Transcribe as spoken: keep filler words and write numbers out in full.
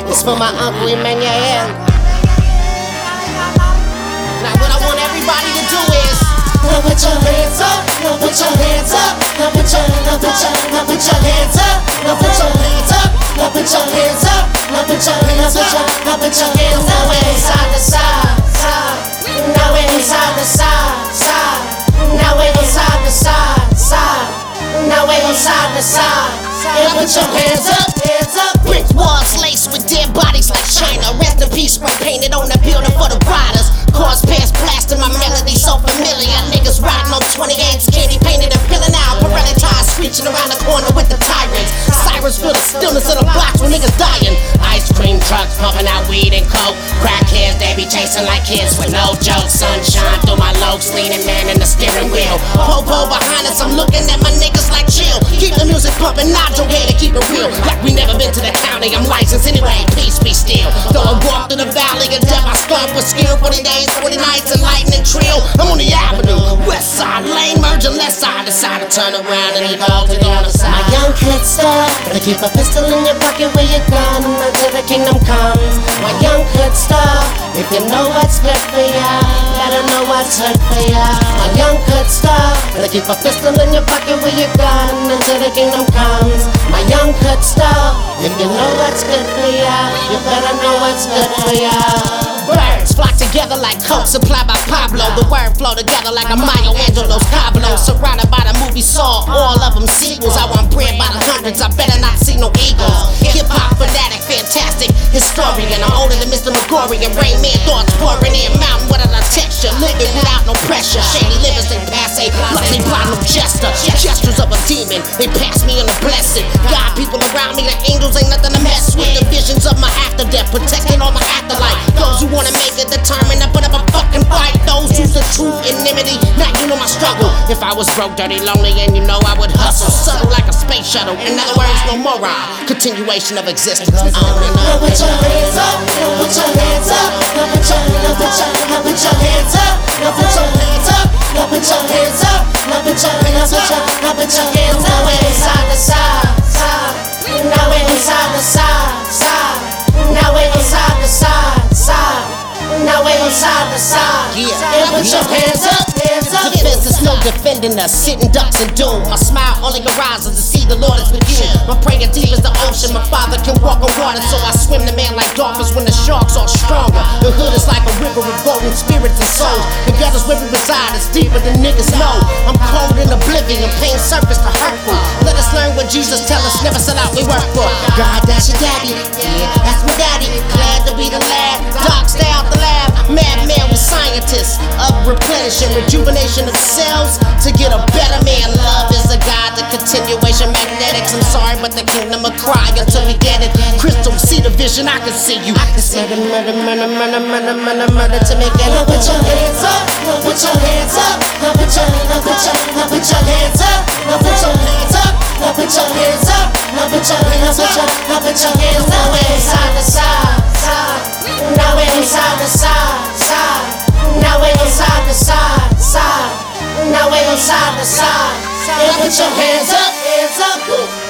It's for my uncle Emmanuel. Now what I want everybody to do is now put your hands up, now put your hands up, now put your, now put your, now put your hands up, now put your hands up, now put your hands up, now put your hands up, now put your hands up. Now we're side to side, side. Now we're side to side, side. Now we're side to side, side. Now we're side to side. And put your hands up, hands up. Brick walls laced with dead bodies like China. Rest in peace, spray painted on the building for the riders. Cars past blasting my melody so familiar. Niggas riding on twenty-eights, candy painted and peeling out. Pirelli tires screeching around the corner with the tyrants. Sirens fill the stillness of the blocks when niggas dying. Ice cream trucks pumping out weed and coke. Crackheads, they be chasing like kids with no jokes. Sunshine through my lokes, leaning man in the steering wheel. Popo behind us, I'm looking at my niggas like chill. Keep the music pumping, nod your head and keep it real. Like we never been to the county, I'm licensed anyway, peace be still. Though I walk through the valley of death, I start with skill. Forty days, forty nights, and lightning trill. I'm on the avenue, west side lane, merging left side. Decide to turn around and evolve to the other side. My young kid star, to keep a pistol in your pocket where you gun until the kingdom comes. My young kid star, if you know what's good for ya, better know what's good for ya. My young kid star, to keep a pistol in your pocket where you gun until the kingdom comes. My young kid star, if you know what's good for ya, you better know what's good for ya. Birds flock together like coke supplied by Pablo. The word flow together like a Mayo Angelo's Pablo. Surrounded by the movie Saw, all of them sequels. I want bread by the hundreds, I better not see no eagles. Hip-hop fanatic, fantastic historian. I'm older than Mister McGorry and Rain Man thoughts pouring in. Mountain without a texture, living without no pressure. Shady livers, they passe, luckily blind no jester. Gestures of a demon, they pass me on the blessed. God, people around me, the angels ain't nothing to mess with. The visions of my after death, protecting all my afterlife. Those who wanna make it determined to put up a fucking fight. Those who's the truth, enmity, now you know my struggle. If I was broke, dirty, lonely, and you know I would hustle. Subtle like a space shuttle, in other words, no moron. Continuation of existence. I don't know. Now put your hands up, now put your hands up. Now put your, now put your, now put your hands up. Now put your hands up, now put your hands up. Now put your, now put your, now put your hands up. Now we're side to side, side. Now we're side to side, side. Now we're side to side, side. Now we're side to side. Yeah. And put your hands up, hands up. Defense is no defending us, sitting ducks and doom. My smile only arises to see the Lord is with you. My prayer deep as the ocean, my father can walk on water, so I swim the man like dolphins when the sharks are stronger. The hood is like a river with golden spirits and souls. The gutters where we reside is deeper than niggas know. I'm cold in oblivion, pain surface to hurtful. Let us learn what Jesus tell us, never sell out we work for. God, that's your daddy, yeah, that's my daddy. Glad to be the lad, doc, stay out the lab. Madman with scientists of replenishing, rejuvenation of cells to get a better man. Love is a God, the continuation magnetics. I'm sorry, but the kingdom will cry until we get it. Crystal, see the vision, I can see you. I can see the murder, murder, murder, murder, murder, murder to make it. Now put your hands up, now put your hands up. Now put your, now put your, now put your hands up. Now put your hands up, now put your hands up. Now put your, now put your, now put your hands up. Now we're side to side, side. Now we're side to side, side. Now we're side to side, side. Now we're side to side. And put your hands up, hands up.